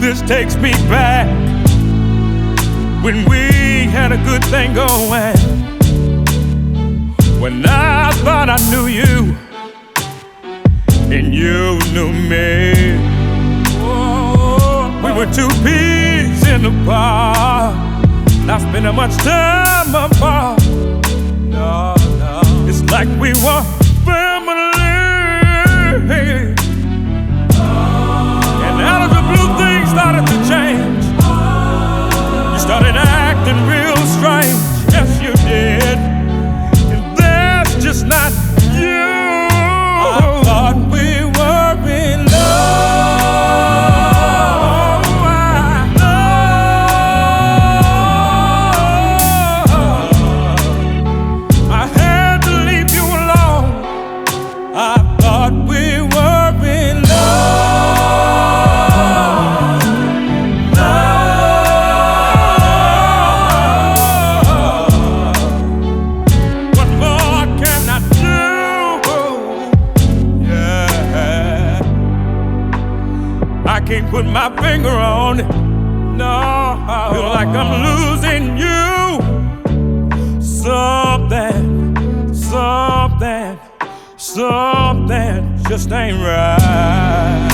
This takes me back when we had a good thing going. When I thought I knew you and you knew me. Oh, we were two peas in the bar, not spending much time apart. No, no. It's like we were family. And out of the blue, things started to change. You started acting real strange. Yes, you did. And that's just not you. I thought we were in love. I had to leave you alone. I thought we were in love. What more can I do? Yeah, I can't put my finger on it. No, I feel like I'm losing you. Something just ain't right.